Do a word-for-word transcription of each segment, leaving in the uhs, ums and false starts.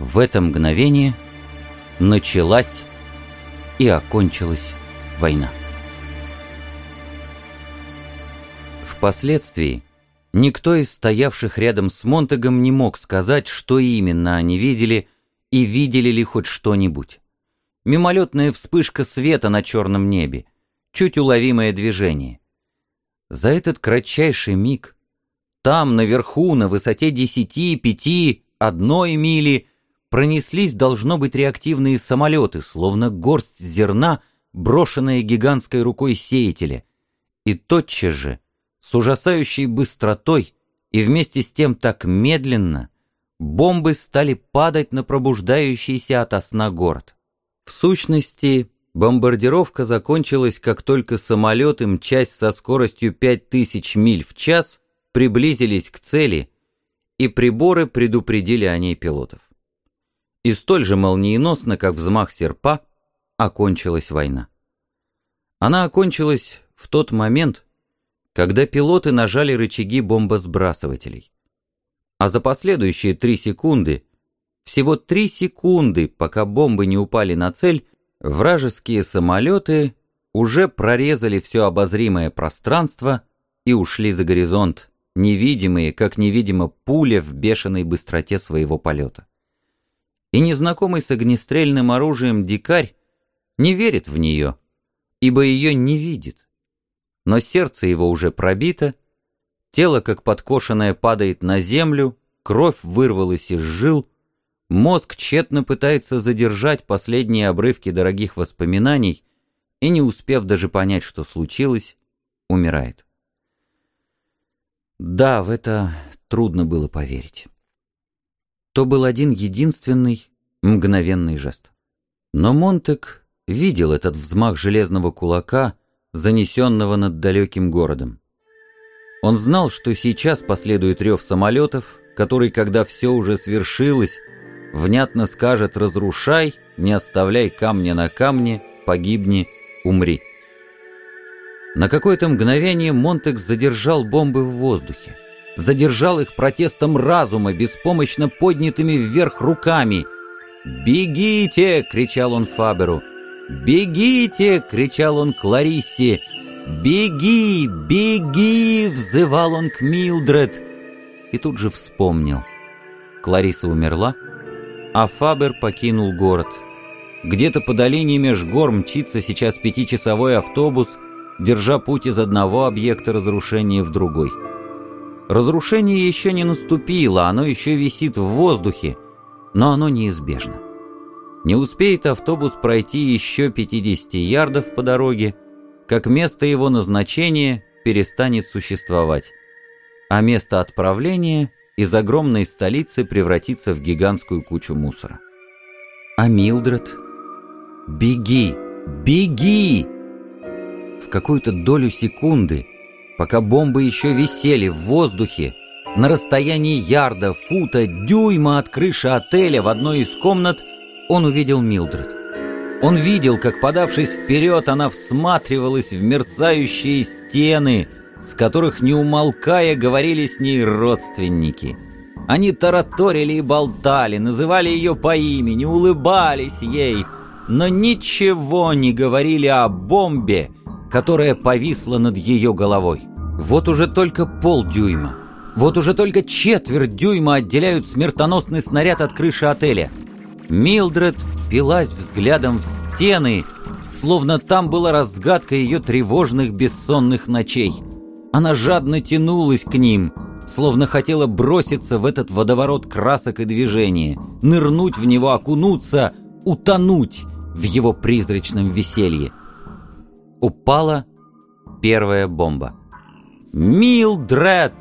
В это мгновение началась и окончилась война. Впоследствии никто из стоявших рядом с Монтегом не мог сказать, что именно они видели и видели ли хоть что-нибудь. Мимолетная вспышка света на черном небе, чуть уловимое движение. За этот кратчайший миг там, наверху, на высоте десяти, пяти, одной мили, пронеслись, должно быть, реактивные самолеты, словно горсть зерна, брошенная гигантской рукой сеятеля. И тотчас же, с ужасающей быстротой и вместе с тем так медленно, бомбы стали падать на пробуждающийся ото сна город. В сущности, бомбардировка закончилась, как только самолеты, мчась со скоростью пять тысяч миль в час, приблизились к цели, и приборы предупредили о ней пилотов. И столь же молниеносно, как взмах серпа, окончилась война. Она окончилась в тот момент, когда пилоты нажали рычаги бомбосбрасывателей. А за последующие три секунды, всего три секунды, пока бомбы не упали на цель, вражеские самолеты уже прорезали все обозримое пространство и ушли за горизонт, невидимые, как невидима пуля в бешеной быстроте своего полета. И незнакомый с огнестрельным оружием дикарь не верит в нее, ибо ее не видит. Но сердце его уже пробито, тело, как подкошенное, падает на землю, кровь вырвалась из жил, мозг тщетно пытается задержать последние обрывки дорогих воспоминаний и, не успев даже понять, что случилось, умирает. Да, в это трудно было поверить. То был один единственный, мгновенный жест. Но Монтег видел этот взмах железного кулака, занесенного над далеким городом. Он знал, что сейчас последует рев самолетов, который, когда все уже свершилось, внятно скажет: «Разрушай, не оставляй камня на камне, погибни, умри». На какое-то мгновение Монтег задержал бомбы в воздухе. Задержал их протестом разума, беспомощно поднятыми вверх руками. «Бегите!» — кричал он Фаберу. «Бегите!» — кричал он Клариссе. «Беги! Беги!» — взывал он к Милдред. И тут же вспомнил. Клариса умерла, а Фабер покинул город. Где-то по долине меж гор мчится сейчас пятичасовой автобус, держа путь из одного объекта разрушения в другой. Разрушение еще не наступило, оно еще висит в воздухе, но оно неизбежно. Не успеет автобус пройти еще пятьдесят ярдов по дороге, как место его назначения перестанет существовать, а место отправления из огромной столицы превратится в гигантскую кучу мусора. А Милдред? Беги! Беги! В какую-то долю секунды, пока бомбы еще висели в воздухе, на расстоянии ярда, фута, дюйма от крыши отеля в одной из комнат, он увидел Милдред. Он видел, как, подавшись вперед, она всматривалась в мерцающие стены, с которых, не умолкая, говорили с ней родственники. Они тараторили и болтали, называли ее по имени, улыбались ей, но ничего не говорили о бомбе, которая повисла над ее головой. Вот уже только полдюйма, вот уже только четверть дюйма отделяют смертоносный снаряд от крыши отеля. Милдред впилась взглядом в стены, словно там была разгадка ее тревожных бессонных ночей. Она жадно тянулась к ним, словно хотела броситься в этот водоворот красок и движения, нырнуть в него, окунуться, утонуть в его призрачном веселье. Упала первая бомба. «Милдред!»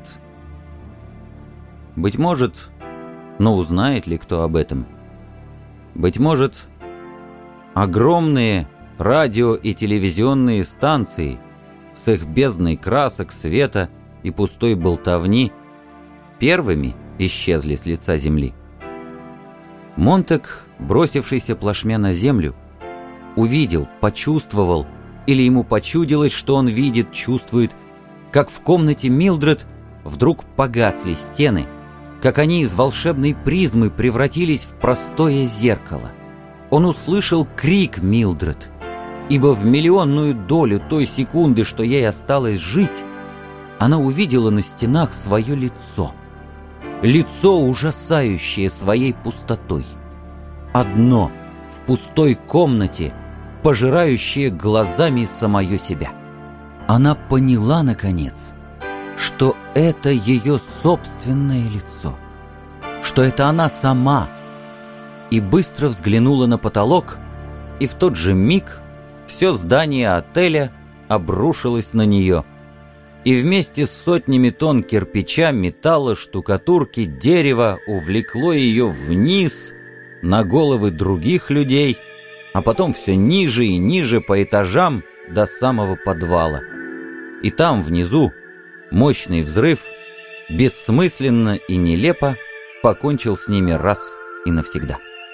Быть может, но узнает ли кто об этом? Быть может, огромные радио- и телевизионные станции с их бездной красок, света и пустой болтовни первыми исчезли с лица земли. Монтег, бросившийся плашмя на землю, увидел, почувствовал, или ему почудилось, что он видит, чувствует, как в комнате Милдред вдруг погасли стены, как они из волшебной призмы превратились в простое зеркало. Он услышал крик Милдред, ибо в миллионную долю той секунды, что ей осталось жить, она увидела на стенах свое лицо. Лицо, ужасающее своей пустотой. Одно в пустой комнате, пожирающее глазами самое себя. Она поняла, наконец, что это ее собственное лицо, что это она сама, и быстро взглянула на потолок, и в тот же миг все здание отеля обрушилось на нее, и вместе с сотнями тонн кирпича, металла, штукатурки, дерева увлекло ее вниз на головы других людей, а потом все ниже и ниже по этажам до самого подвала. И там, внизу, мощный взрыв, бессмысленно и нелепо, покончил с ними раз и навсегда.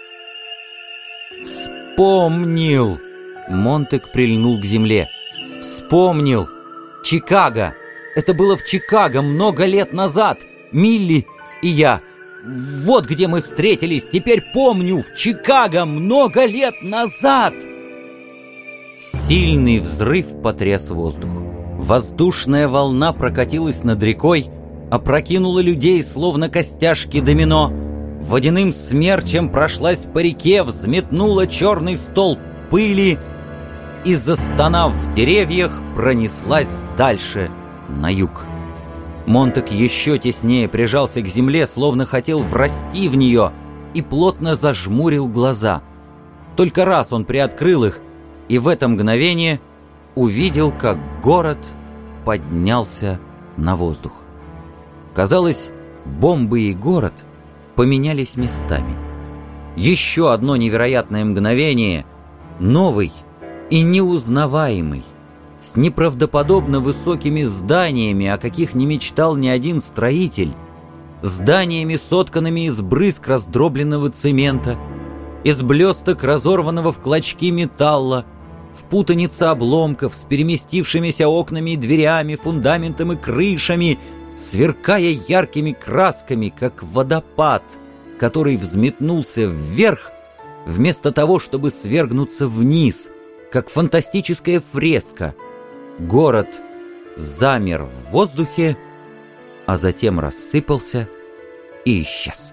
«Вспомнил!» Монтек прильнул к земле. «Вспомнил! Чикаго! Это было в Чикаго много лет назад! Милли и я! Вот где мы встретились! Теперь помню! В Чикаго много лет назад!» Сильный взрыв потряс воздух. Воздушная волна прокатилась над рекой, опрокинула людей, словно костяшки домино. Водяным смерчем прошлась по реке, взметнула черный столб пыли и, застонав в деревьях, пронеслась дальше, на юг. Монтек еще теснее прижался к земле, словно хотел врасти в нее, и плотно зажмурил глаза. Только раз он приоткрыл их, и в это мгновение увидел, как город поднялся на воздух. Казалось, бомбы и город поменялись местами. Еще одно невероятное мгновение, новый и неузнаваемый, с неправдоподобно высокими зданиями, о каких не мечтал ни один строитель, зданиями, сотканными из брызг раздробленного цемента, из блесток разорванного в клочки металла, в путанице обломков с переместившимися окнами и дверями, фундаментом и крышами, сверкая яркими красками, как водопад, который взметнулся вверх, вместо того, чтобы свергнуться вниз, как фантастическая фреска. Город замер в воздухе, а затем рассыпался и исчез.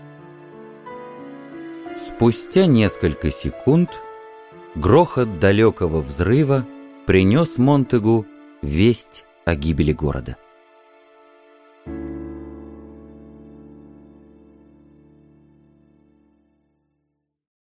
Спустя несколько секунд грохот далекого взрыва принес Монтегу весть о гибели города.